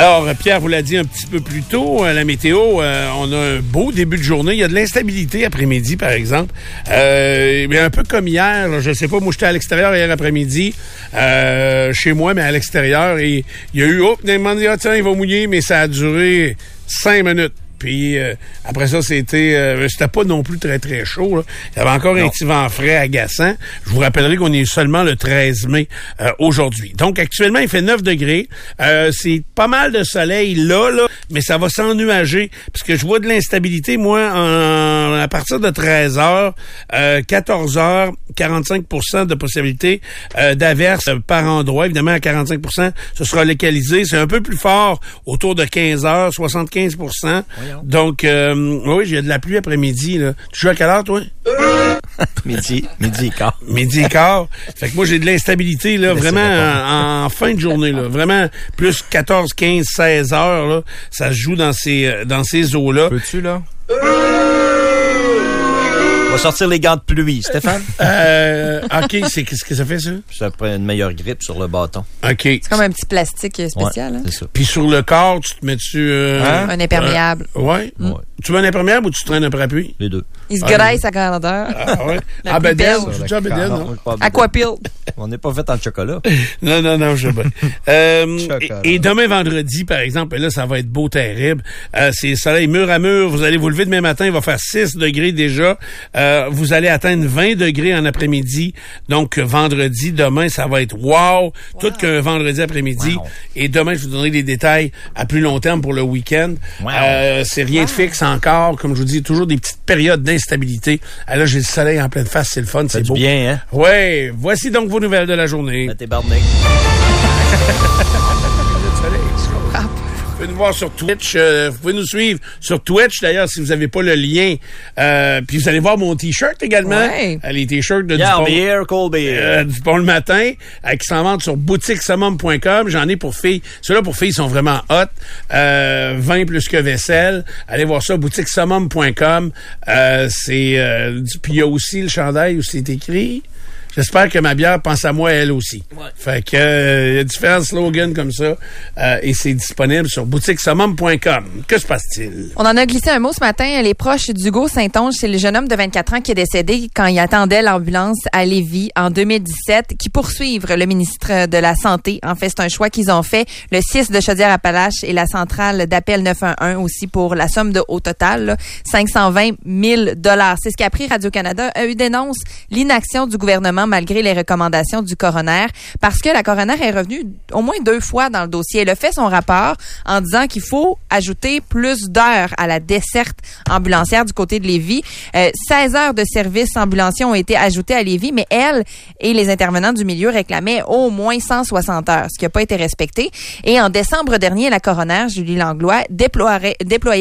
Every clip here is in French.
Alors, Pierre vous l'a dit un petit peu plus tôt, la météo, on a un beau début de journée. Il y a de l'instabilité après-midi, par exemple. Un peu comme hier, là, je sais pas, moi j'étais à l'extérieur hier après-midi, chez moi, mais à l'extérieur, et il y a eu, il m'a dit, tiens, il va mouiller, mais ça a duré 5 minutes. Puis après ça, c'était pas non plus très, très chaud. Là. Il y avait encore un petit vent frais agaçant. Je vous rappellerai qu'on est seulement le 13 mai aujourd'hui. Donc, actuellement, il fait 9 degrés. C'est pas mal de soleil là, mais ça va s'ennuager. Parce que je vois de l'instabilité, moi, à partir de 13 heures, 14 heures, 45% de possibilité d'averse par endroit. Évidemment, à 45%, ce sera localisé. C'est un peu plus fort autour de 15 heures, 75%. Donc, oui, j'ai de la pluie après-midi. Là. Tu joues à quelle heure, toi? Midi et quart. Midi et quart. Fait que moi, j'ai de l'instabilité, là, vraiment en fin de journée. Là. Vraiment, plus 14, 15, 16 heures, là, ça se joue dans ces eaux-là. Peux-tu, là? On va sortir les gants de pluie, Stéphane. OK, qu'est-ce que ça fait, ça? Ça prend une meilleure grippe sur le bâton. OK. C'est comme un petit plastique spécial. Ouais, hein? c'est ça. Puis sur le corps, tu te mets-tu... Un imperméable. Ouais. Tu veux un imperméable ou tu traînes un parapluie? Les deux. Il se graisse à grandeur. Ah ouais? La Bédaine, plus je suis déjà Bédaine, non? Aquapil. On n'est pas fait en chocolat. Non, je sais pas. Et demain vendredi, par exemple, là, ça va être beau, terrible. C'est soleil mur à mur. Vous allez vous lever demain matin, il va faire 6 degrés déjà. Vous allez atteindre 20 degrés en après-midi. Donc, vendredi, demain, ça va être wow. Tout qu'un vendredi après-midi. Wow. Et demain, je vous donnerai des détails à plus long terme pour le week-end. Wow. C'est rien de fixe encore. Comme je vous dis, toujours des petites périodes d'instabilité. Là, j'ai le soleil en pleine face. C'est le fun, c'est beau. Bien, hein? Oui. Voici donc vos nouvelles de la journée. T'es barné. Vous pouvez nous voir sur Twitch. Vous pouvez nous suivre sur Twitch, d'ailleurs, si vous n'avez pas le lien. Puis vous allez voir mon T-shirt également. Ouais. Les T-shirts de Dupont le matin, qui s'en vendent sur boutiquesummum.com. J'en ai pour filles. Ceux-là pour filles sont vraiment hot. 20 plus que vaisselle. Allez voir ça, boutiquesummum.com. Puis il y a aussi le chandail où c'est écrit... J'espère que ma bière pense à moi, elle aussi. Ouais. Fait que il y a différents slogans comme ça et c'est disponible sur boutiquesummum.com. Que se passe-t-il? On en a glissé un mot ce matin. Les proches d'Hugo Saint-Onge, c'est le jeune homme de 24 ans qui est décédé quand il attendait l'ambulance à Lévis en 2017, qui poursuivent le ministre de la Santé. En fait, c'est un choix qu'ils ont fait. Le 6 de Chaudière-Appalaches et la centrale d'appel 911 aussi pour la somme de au total, là, 520 000 $. C'est ce qu'a pris Radio-Canada. Eux dénoncent l'inaction du gouvernement malgré les recommandations du coroner, parce que la coroner est revenue au moins 2 fois dans le dossier. Elle a fait son rapport en disant qu'il faut ajouter plus d'heures à la desserte ambulancière du côté de Lévis. 16 heures de services ambulanciers ont été ajoutées à Lévis, mais elle et les intervenants du milieu réclamaient au moins 160 heures, ce qui n'a pas été respecté. Et en décembre dernier, la coroner, Julie Langlois, déplorait,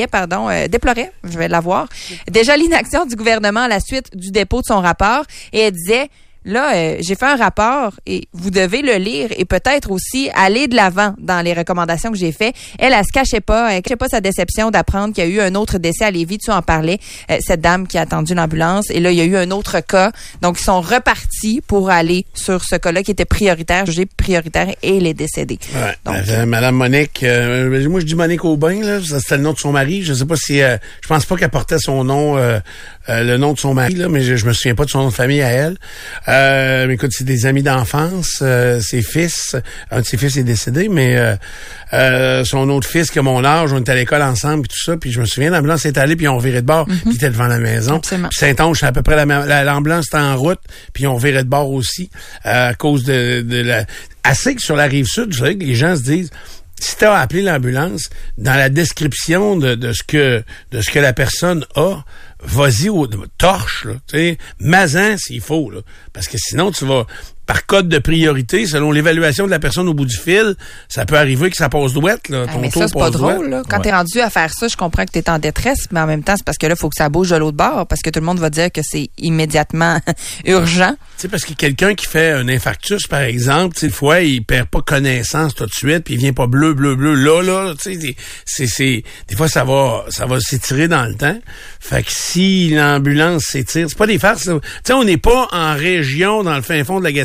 je vais l'avoir, déjà l'inaction du gouvernement à la suite du dépôt de son rapport, et elle disait... Là, j'ai fait un rapport et vous devez le lire et peut-être aussi aller de l'avant dans les recommandations que j'ai fait. Elle se cachait pas sa déception d'apprendre qu'il y a eu un autre décès à Lévis. Tu en parlais, cette dame qui a attendu l'ambulance. Et là, il y a eu un autre cas. Donc, ils sont repartis pour aller sur ce cas-là qui était prioritaire, jugé prioritaire, et il est décédé. Ouais. Donc, Madame Monique, moi je dis Monique Aubin, là, c'était le nom de son mari. Je sais pas si, je pense pas qu'elle portait son nom, le nom de son mari, là, mais je me souviens pas de son nom de famille à elle. Mais écoute, c'est des amis d'enfance, ses fils, un de ses fils est décédé, mais son autre fils qui a mon âge, on était à l'école ensemble, puis tout ça, puis je me souviens, l'ambulance est allée, puis on revirait de bord, puis il était devant la maison. Puis Saint-Onge, c'est à peu près l'ambulance était en route, puis on revirait de bord aussi, à cause de la... Assez que sur la rive sud, je sais que les gens se disent... Si tu as appelé l'ambulance, dans la description de ce que la personne a, vas-y aux torches, là, tu sais, masin s'il faut, là, parce que sinon tu vas par code de priorité, selon l'évaluation de la personne au bout du fil, ça peut arriver que ça passe douette, là. Mais ça, c'est pas drôle, là. Quand t'es rendu à faire ça, je comprends que t'es en détresse, mais en même temps, c'est parce que là, faut que ça bouge de l'autre bord, parce que tout le monde va dire que c'est immédiatement urgent. Tu sais, parce que quelqu'un qui fait un infarctus, par exemple, tu sais, des fois, il perd pas connaissance tout de suite, puis il vient pas bleu, là, tu sais, des fois, ça va s'étirer dans le temps. Fait que si l'ambulance s'étire, c'est pas des farces, là. Tu sais, on n'est pas en région, dans le fin fond de la Gaspésie,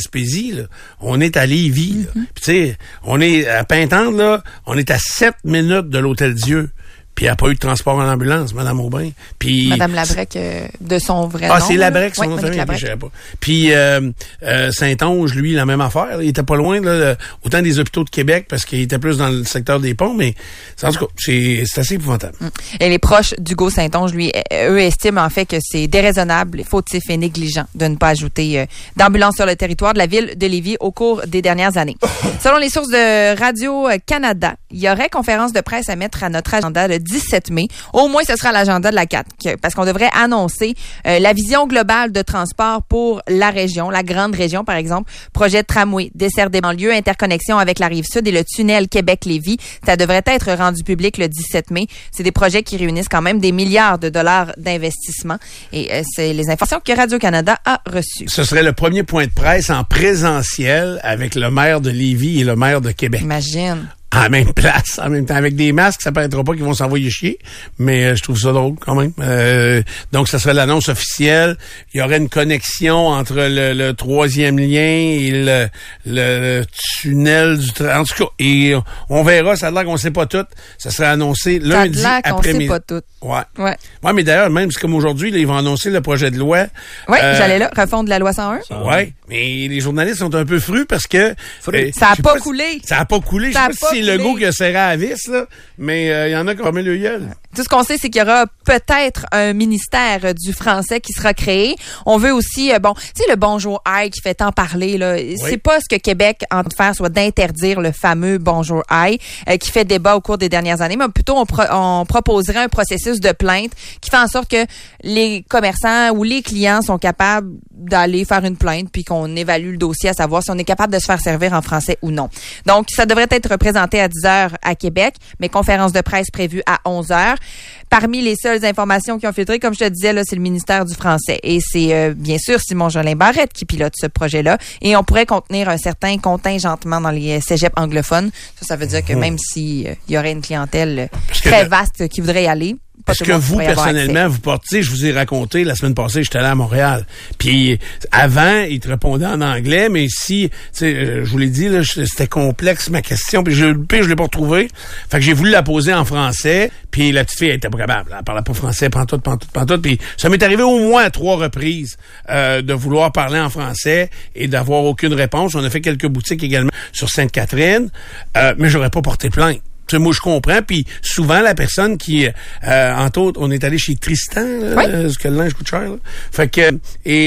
Gaspésie, là. On est à Lévis, là. Puis tu sais, on est à Pintendre, là, on est à 7 minutes de l'Hôtel-Dieu. Puis il n'y a pas eu de transport en ambulance, Mme Aubin. Puis Madame Labrec, de son vrai nom. Ah, c'est Labrec, son oui, nom de famille, Labrec. je savais pas. Puis Saint-Onge, lui, la même affaire. Il était pas loin, là, autant des hôpitaux de Québec, parce qu'il était plus dans le secteur des ponts, mais en tout cas, c'est assez épouvantable. Et les proches d'Hugo Saint-Onge, lui, eux estiment en fait que c'est déraisonnable, fautif et négligent de ne pas ajouter d'ambulance sur le territoire de la ville de Lévis au cours des dernières années. Selon les sources de Radio-Canada, il y aurait conférence de presse à mettre à notre agenda le 17 mai. Au moins, ce sera l'agenda de la CAQ, parce qu'on devrait annoncer la vision globale de transport pour la région, la grande région, par exemple. Projet de tramway, dessert des banlieues, interconnexion avec la Rive-Sud et le tunnel Québec-Lévis. Ça devrait être rendu public le 17 mai. C'est des projets qui réunissent quand même des milliards de dollars d'investissement. Et c'est les informations que Radio-Canada a reçues. Ce serait le premier point de presse en présentiel avec le maire de Lévis et le maire de Québec. Imagine. À la même place, en même temps, avec des masques, ça paraîtra pas qu'ils vont s'envoyer chier, mais je trouve ça drôle quand même. Donc, ça serait l'annonce officielle. Il y aurait une connexion entre le troisième lien et le tunnel du train. En tout cas, et on verra, ça a l'air qu'on sait pas tout. Ça serait annoncé lundi après-midi. Ça a l'air qu'on sait pas tout. Ouais. Ouais, mais d'ailleurs, même, c'est comme aujourd'hui, là, ils vont annoncer le projet de loi. Oui, j'allais là, refondre la loi 101. Ouais, mais les journalistes sont un peu frus parce que... ça a pas coulé. Ça a pas coulé. Je sais pas si c'est Legault qui a serré à la vis, là, mais il y en a qui ont mis le gueule. Tout ce qu'on sait, c'est qu'il y aura peut-être un ministère du français qui sera créé. On veut aussi, tu sais, le Bonjour Aïe qui fait tant parler, là. Oui. C'est pas ce que Québec entend faire, soit d'interdire le fameux Bonjour Aïe qui fait débat au cours des dernières années, mais plutôt on proposerait un processus de plainte qui fait en sorte que les commerçants ou les clients sont capables d'aller faire une plainte puis qu'on évalue le dossier à savoir si on est capable de se faire servir en français ou non. Donc, ça devrait être représenté à 10h à Québec, mais conférence de presse prévue à 11h. Parmi les seules informations qui ont filtré, comme je te disais, là, c'est le ministère du français. Et c'est bien sûr Simon Jolin Barrette qui pilote ce projet-là. Et on pourrait contenir un certain contingentement dans les cégeps anglophones. Ça veut dire que même s'il y aurait une clientèle très vaste qui voudrait y aller, parce que vous, personnellement, vous portez, je vous ai raconté, la semaine passée, j'étais allé à Montréal. Puis avant, il te répondait en anglais, mais ici, tu sais, je vous l'ai dit, là, c'était complexe ma question, puis je l'ai pas retrouvée. Fait que j'ai voulu la poser en français, puis la petite fille, elle était pas capable. Elle parlait pas français, pantoute. Puis ça m'est arrivé au moins à 3 reprises de vouloir parler en français et d'avoir aucune réponse. On a fait quelques boutiques également sur Sainte-Catherine, mais j'aurais pas porté plainte. T'sais, moi, je comprends. Puis souvent, la personne qui, entre autres, on est allé chez Tristan, là, parce que le linge coûte cher. Là. Fait que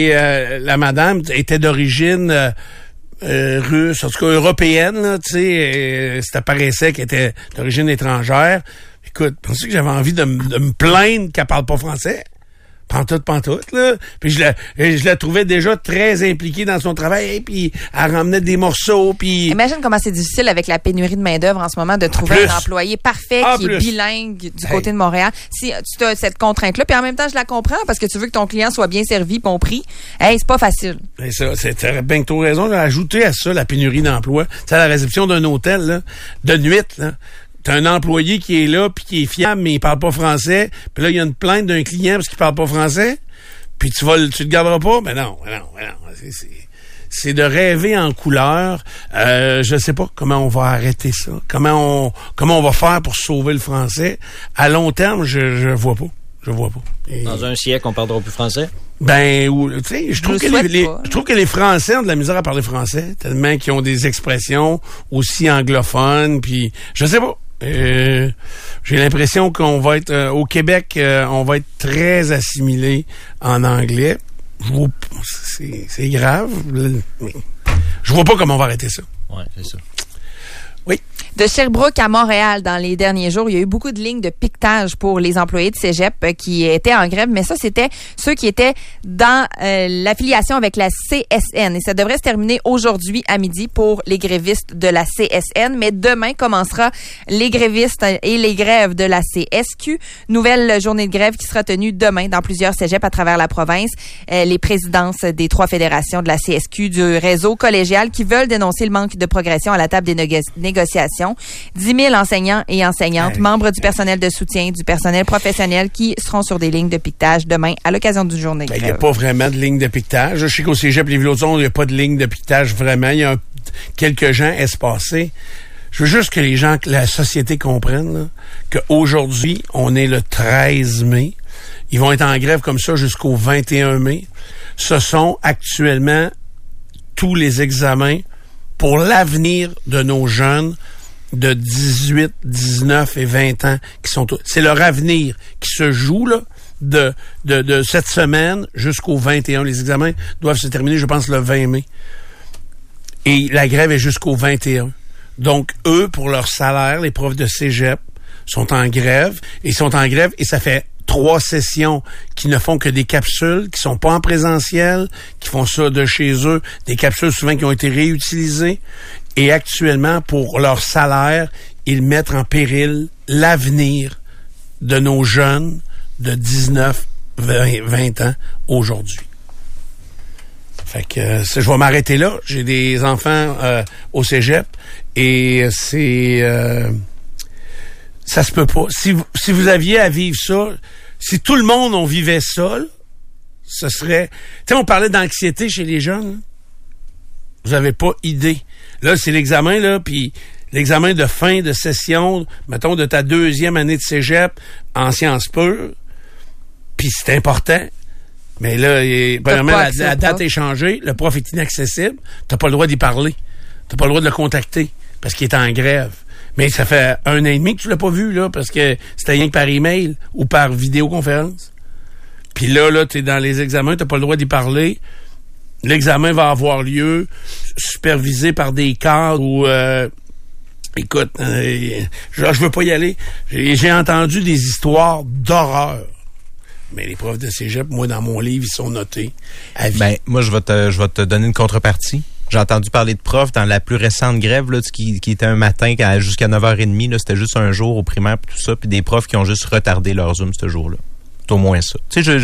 la madame était d'origine russe, en tout cas européenne. Tu sais, ça paraissait qu'elle était d'origine étrangère. Écoute, pensez que j'avais envie de me plaindre qu'elle parle pas français. Pantoute, là. Puis je la trouvais déjà très impliquée dans son travail, puis elle ramenait des morceaux, puis... Imagine comment c'est difficile avec la pénurie de main-d'œuvre en ce moment de trouver un employé parfait qui est bilingue du côté de Montréal. Si tu as cette contrainte-là, puis en même temps, je la comprends, parce que tu veux que ton client soit bien servi, bon prix, c'est pas facile. Ben ça, t'as bien que t'as raison. J'ai ajouté à ça la pénurie d'emploi. Tu sais, à la réception d'un hôtel, là, de nuit, là, t'as un employé qui est là puis qui est fiable, mais il parle pas français. Puis là, il y a une plainte d'un client parce qu'il parle pas français. Puis tu le garderas pas. Mais non. C'est de rêver en couleur. Je sais pas comment on va arrêter ça. Comment on va faire pour sauver le français. À long terme, je vois pas. Et dans un siècle, on parlera plus français? Ben, tu sais, je trouve que les Français ont de la misère à parler français, tellement qu'ils ont des expressions aussi anglophones, puis je sais pas. J'ai l'impression qu'on va être au Québec, on va être très assimilé en anglais. C'est grave. Je vois pas comment on va arrêter ça. Ouais, c'est ça. Oui. De Sherbrooke à Montréal, dans les derniers jours, il y a eu beaucoup de lignes de piquetage pour les employés de cégep qui étaient en grève, mais ça, c'était ceux qui étaient dans l'affiliation avec la CSN. Et ça devrait se terminer aujourd'hui à midi pour les grévistes de la CSN, mais demain commencera les grévistes et les grèves de la CSQ. Nouvelle journée de grève qui sera tenue demain dans plusieurs cégeps à travers la province. Les présidences des 3 fédérations de la CSQ, du réseau collégial qui veulent dénoncer le manque de progression à la table des négociations formation. 10 000 enseignants et enseignantes, membres du personnel de soutien, du personnel professionnel qui seront sur des lignes de piquetage demain à l'occasion d'une journée de grève. Il n'y a pas vraiment de ligne de piquetage. Je sais qu'au Cégep Lévis-Lauzon, il n'y a pas de ligne de piquetage vraiment. Il y a quelques gens espacés. Je veux juste que la société comprenne qu'aujourd'hui, on est le 13 mai. Ils vont être en grève comme ça jusqu'au 21 mai. Ce sont actuellement tous les examens pour l'avenir de nos jeunes de 18, 19 et 20 ans qui sont... C'est leur avenir qui se joue là de cette semaine jusqu'au 21. Les examens doivent se terminer, je pense, le 20 mai. Et la grève est jusqu'au 21. Donc, eux, pour leur salaire, les profs de cégep sont en grève. Et ça fait 3 sessions qui ne font que des capsules, qui sont pas en présentiel, qui font ça de chez eux, des capsules souvent qui ont été réutilisées. Et actuellement, pour leur salaire, ils mettent en péril l'avenir de nos jeunes de 19, 20 ans aujourd'hui. Fait que je vais m'arrêter là. J'ai des enfants au cégep et ça se peut pas. Si vous aviez à vivre ça, si tout le monde on vivait ça, là, ce serait... Tu sais, on parlait d'anxiété chez les jeunes. Là. Vous avez pas idée. Là, c'est l'examen, là, puis l'examen de fin de session, mettons, de ta 2e année de cégep en sciences pures, puis c'est important. Mais là, premièrement, la date est changée, le prof est inaccessible, t'as pas le droit d'y parler, t'as pas le droit de le contacter, parce qu'il est en grève. Mais ça fait 1 an et demi que tu l'as pas vu, là, parce que c'était rien que par email ou par vidéoconférence. Puis là, t'es dans les examens, t'as pas le droit d'y parler. L'examen va avoir lieu, supervisé par des cadres ou... écoute, je veux pas y aller. J'ai entendu des histoires d'horreur. Mais les profs de cégep, moi, dans mon livre, ils sont notés à vie. Ben, moi, je vais te donner une contrepartie. J'ai entendu parler de profs dans la plus récente grève, là, qui était un matin jusqu'à 9h30, là, c'était juste un jour au primaire pis tout ça, puis des profs qui ont juste retardé leur Zoom ce jour-là. C'est au moins ça. Tu sais,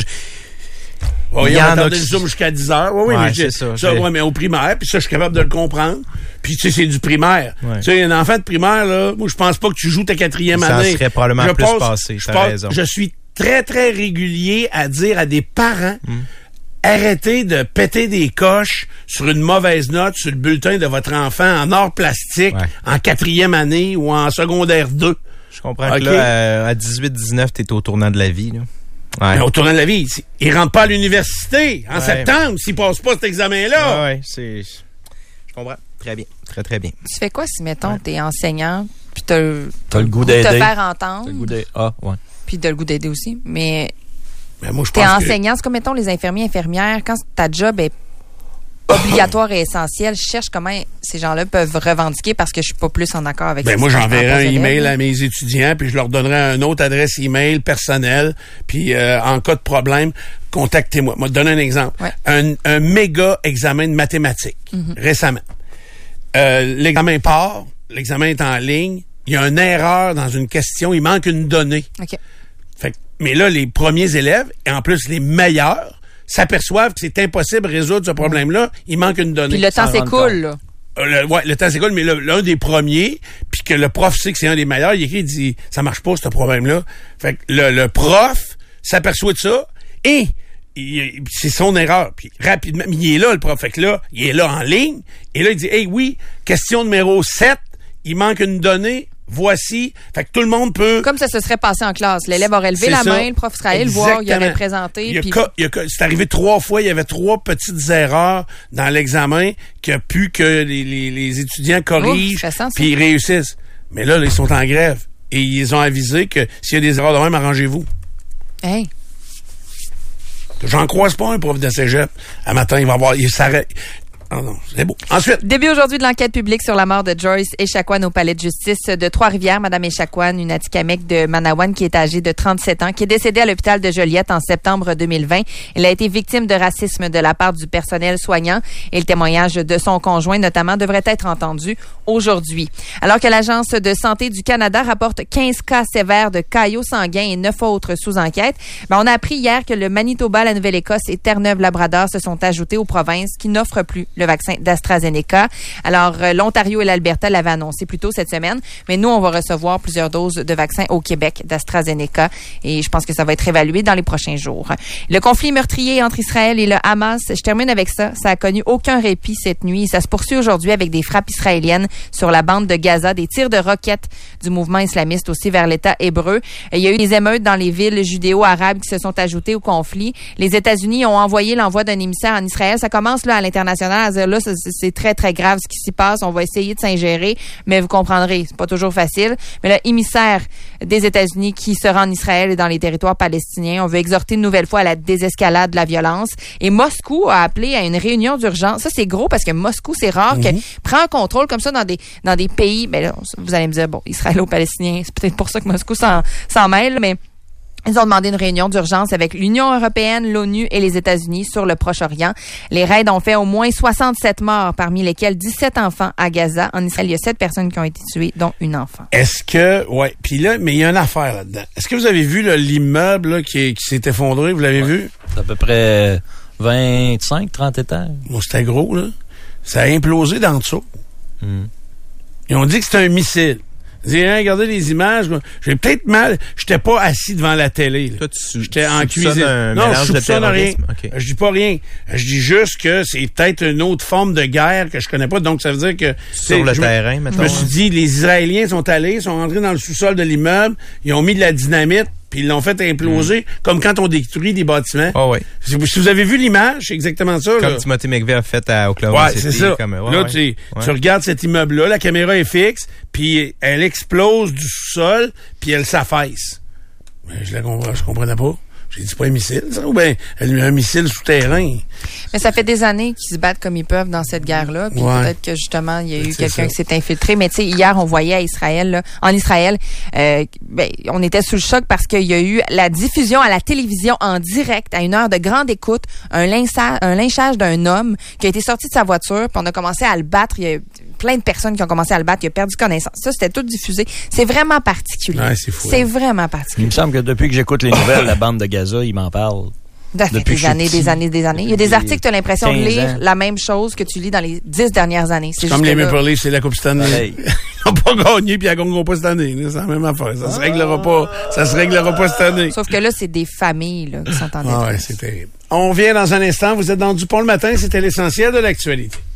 il y en a le Zoom jusqu'à 10h. Oui, mais c'est ça. Mais au primaire, puis ça, je suis capable de le comprendre. Puis, tu sais, c'est du primaire. Ouais. Tu sais, un enfant de primaire, là, moi, je pense pas que tu joues ta 4e année. Ça serait probablement plus passé, t'as raison. Je suis très, très régulier à dire à des parents, arrêtez de péter des coches sur une mauvaise note sur le bulletin de votre enfant en or plastique, en 4e année ou en secondaire 2. Je comprends que là, à 18-19, t'es au tournant de la vie, là. Ouais. Mais au tournant de la vie, il rentre pas à l'université en septembre s'il passe pas cet examen-là. Je comprends. Très bien. Très, très bien. Tu fais quoi si, mettons, t'es enseignant puis t'as le goût d'aider. De te faire entendre. T'as le goût d'aider. Puis t'as le goût d'aider aussi. Mais moi, je t'es enseignant, c'est comme, mettons, les infirmiers, infirmières, quand ta job est obligatoire et essentiel, je cherche comment ces gens-là peuvent revendiquer parce que je suis pas plus en accord avec moi, j'enverrai un email à mes étudiants, puis je leur donnerai une autre adresse email personnelle, puis en cas de problème, contactez-moi. Moi, je donne un exemple. Ouais. Un méga examen de mathématiques, récemment. L'examen part, l'examen est en ligne, il y a une erreur dans une question, il manque une donnée. OK. Mais là, les premiers élèves, et en plus les meilleurs, s'aperçoivent que c'est impossible de résoudre ce problème-là. Il manque une donnée. Puis le temps s'écoule, là. Le temps s'écoule, mais l'un des premiers, puis que le prof sait que c'est un des meilleurs, il écrit, il dit, ça marche pas, ce problème-là. Fait que le prof s'aperçoit de ça, et c'est son erreur. Puis rapidement, il est là, le prof. Fait que là, il est là en ligne, et là, il dit, hey, oui, question numéro 7, il manque une donnée, voici. Fait que tout le monde peut... Comme ça se serait passé en classe. L'élève aurait levé la main, le prof serait allé le voir, il aurait présenté. C'est arrivé 3 fois, il y avait 3 petites erreurs dans l'examen qui a pu que les étudiants corrigent puis ils réussissent. Mais là, ils sont en grève. Et ils ont avisé que s'il y a des erreurs de même, arrangez-vous. Hey. J'en croise pas un prof de cégep. Un matin, il va avoir... Il s'arrête... Ah non, c'est beau. Ensuite. Début aujourd'hui de l'enquête publique sur la mort de Joyce Echaquan au palais de justice de Trois-Rivières. Madame Echaquan, une Atikamekw de Manawan qui est âgée de 37 ans, qui est décédée à l'hôpital de Joliette en septembre 2020. Elle a été victime de racisme de la part du personnel soignant et le témoignage de son conjoint, notamment, devrait être entendu aujourd'hui. Alors que l'Agence de santé du Canada rapporte 15 cas sévères de caillots sanguins et 9 autres sous enquête, on a appris hier que le Manitoba, la Nouvelle-Écosse et Terre-Neuve-Labrador se sont ajoutés aux provinces qui n'offrent plus le vaccin d'AstraZeneca. Alors, l'Ontario et l'Alberta l'avaient annoncé plus tôt cette semaine, mais nous, on va recevoir plusieurs doses de vaccins au Québec d'AstraZeneca et je pense que ça va être évalué dans les prochains jours. Le conflit meurtrier entre Israël et le Hamas, je termine avec ça. Ça a connu aucun répit cette nuit. Ça se poursuit aujourd'hui avec des frappes israéliennes sur la bande de Gaza, des tirs de roquettes du mouvement islamiste aussi vers l'État hébreu. Il y a eu des émeutes dans les villes judéo-arabes qui se sont ajoutées au conflit. Les États-Unis ont envoyé l'envoi d'un émissaire en Israël. Ça commence là à l'international à dire là, c'est très, très grave ce qui s'y passe. On va essayer de s'ingérer, mais vous comprendrez, c'est pas toujours facile. Mais là, émissaire des États-Unis qui se rend en Israël et dans les territoires palestiniens. On veut exhorter une nouvelle fois à la désescalade de la violence. Et Moscou a appelé à une réunion d'urgence. Ça, c'est gros parce que Moscou, c'est rare qu'elle prend un contrôle comme ça dans des pays. Ben là, vous allez me dire, bon, israélo-palestinien, c'est peut-être pour ça que Moscou s'en mêle, mais ils ont demandé une réunion d'urgence avec l'Union européenne, l'ONU et les États-Unis sur le Proche-Orient. Les raids ont fait au moins 67 morts, parmi lesquels 17 enfants à Gaza. En Israël, il y a 7 personnes qui ont été tuées, dont une enfant. Est-ce que, ouais, puis là, mais il y a une affaire là-dedans. Est-ce que vous avez vu là, l'immeuble là, qui s'est effondré? Vous l'avez vu? C'est à peu près 25, 30 étages. Bon, c'était gros, là. Ça a implosé dans le dessous. Ils ont dit que c'était un missile. Regardez les images. J'ai peut-être mal. J'étais pas assis devant la télé. Toi, j'étais en cuisine. Non, je soupçonne rien. Okay. Je dis pas rien. Je dis juste que c'est peut-être une autre forme de guerre que je connais pas. Donc, ça veut dire que... Sur le terrain, mettons. Je me suis dit, les Israéliens sont rentrés dans le sous-sol de l'immeuble, ils ont mis de la dynamite, puis ils l'ont fait imploser, comme quand on détruit des bâtiments. Oh, oui. Si vous avez vu l'image, c'est exactement ça. Comme là. Timothy McVeigh a fait à Oklahoma City. C'est ça. Tu regardes cet immeuble-là, la caméra est fixe, puis elle explose du sous-sol, puis elle s'affaisse. Mais je comprenais pas. J'ai dit, c'est pas un missile, ça? Ou bien un missile souterrain? Mais ça fait des années qu'ils se battent comme ils peuvent dans cette guerre-là. Puis peut-être que, justement, il y a eu quelqu'un qui s'est infiltré. Mais tu sais, hier, on voyait en Israël, on était sous le choc parce qu'il y a eu la diffusion à la télévision en direct, à une heure de grande écoute, un lynchage d'un homme qui a été sorti de sa voiture, puis on a commencé à le battre. Il y a plein de personnes qui ont commencé à le battre. Il a perdu connaissance. Ça, c'était tout diffusé. C'est vraiment particulier. Ouais, c'est fou. C'est vraiment particulier. Il me semble que depuis que j'écoute les nouvelles, la bande de Gaza, ils m'en parlent. Depuis des années. Il y a des articles, tu as l'impression de lire la même chose que tu lis dans les 10 dernières années. C'est comme les Maple Leafs, c'est la Coupe cette année. Ils n'ont pas gagné, puis ils ne gagneront pas cette année. C'est la même affaire. Ça se réglera pas cette année. Sauf que là, c'est des familles là, qui sont en détresse. Ouais, c'est terrible. On vient dans un instant. Vous êtes dans Dupont le matin. C'était l'essentiel de l'actualité.